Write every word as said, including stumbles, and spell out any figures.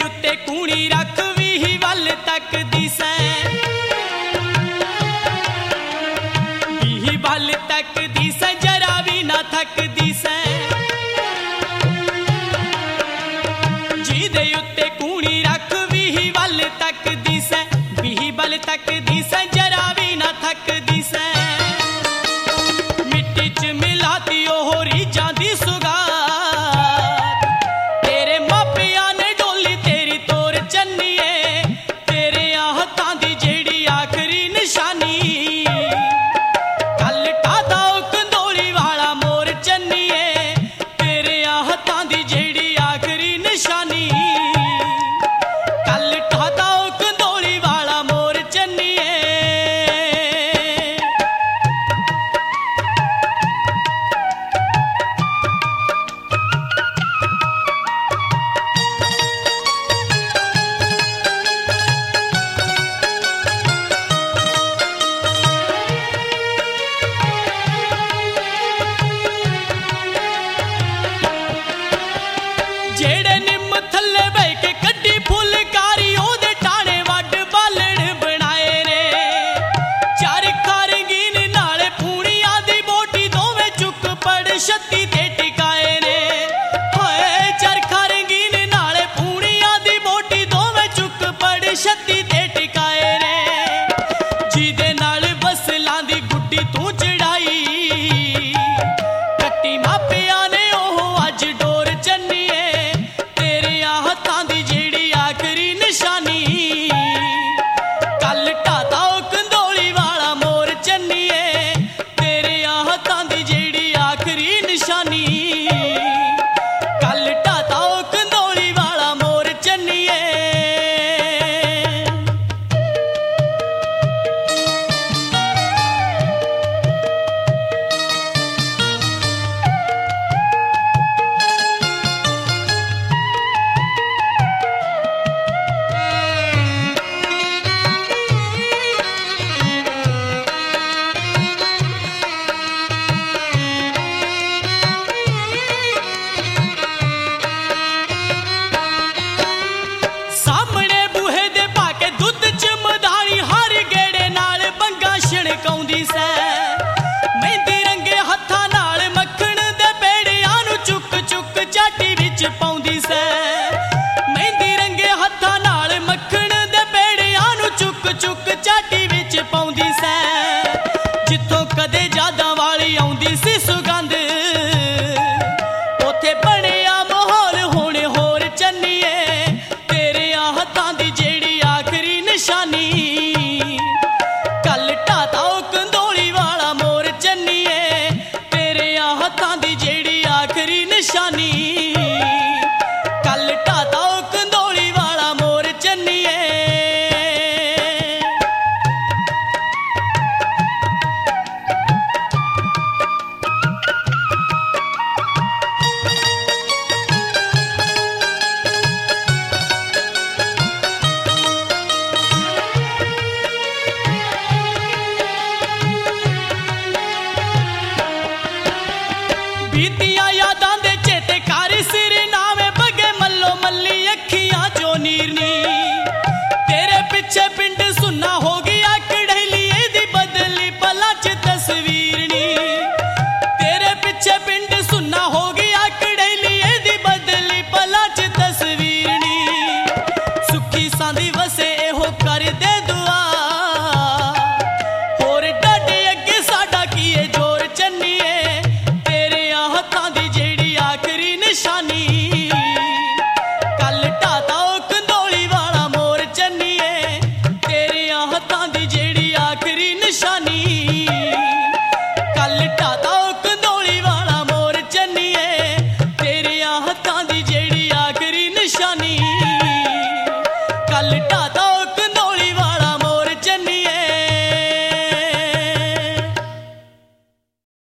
उत्ते कूणी रख वीही वल तकदी सैं वीही वल तकदी सैं जरा भी ना थकदी सैं जिहदे उत्ते कूणी रख वीही वल तकदी सैं वीही वल तकदी सैं जरा भी ना थकदी सैं मिट्टी च मिलाती ओह रीझां दी सुगात तेरे मापियां ने डोली तेरी तोर चन्नीए तेरे आहतां दी जेड़ी आखरी निशानी कल टादा ओ कंदोली वाला मोर चन्नीए तेरे आहतां दी जेड़ी आखरी निशानी कल टादा ओ कंदोली वाला मोर चन्नीए। जेड़े निम थल्ले बह के कड्डी फुलकारी ओदे टाणे वड बालण बनाए ने चरखा रंगीन नाले पूणियां दी बोटी दोवें चुक पड़ छत्ती ते टिकाए ने हाय चरखा रंगीन नाले पूणियां दी बोटी दोवें चुक पड़ छत्ती ते टिकाए ने जिहदे नाल बसलां दी गुड्डी तूं चढ़ाई कट्टी मापियां ने ओह अज डोर चन्नीए तेरे आहतां दी जेड़ी आखरी निशानी कल टादा ओ कंदोली वाला मोर चन्नीए तेरे आहतां दी जेड़ी आखरी निशानी कल टादा ओ कंदोली वाला मोर चन्नीए। सामने बूहे दे पाके दुध च मधानी हर गेड़े नाल बंगा छणकाउंदी सै मेहंदी रंगे हत्थां नाल मक्खण दे पेड़ियां नूं चुक चुक चाटी विच पाउंदी सै मेहंदी रंगे हत्थां नाल मक्खण दे पेड़ियां नूं चुक चुक चाटी विच पाउंदी सै जिथों कदे जादां वाली आउंदी सी सुगंध ओथे बणिया माहौल हुण होर चन्नीए तेरे आहतां दी जेड़ी आखरी निशानी कल टादा ओ कंदोली वाला मोर चन्नीए तेरे आहतां दी जेड़ी आखरी निशानी कल टादा ओ कंदोली वाला मोर चन्नीए। बीतियां यादां दे चेते कर सिर नावे बगे मल्लो मल्ली अखियां चो नीरनी तेरे पिछे पिंड सुन्ना हो गया कढ़ैलिए दी बदली पला च तस्वीरनी तेरे पिछे पिंड सुन्ना हो गया कढ़ैलिए दी बदली पला च तस्वीरनी सुखी सांदी वसे एहो कर दे दुआ होर डाडे अगे साडा कीए जोर चन्नीए तेरे आहतां दी जेड़ी आखरी निशानी कल टादा ओ कंदोली वाला मोर चन्नीए तेरे आहतां दी जेड़ी आखरी निशानी कल टादा ओ कंदोली वाला मोर चन्नीए तेरे आहतां दी जेड़ी आखरी निशानी कल टादा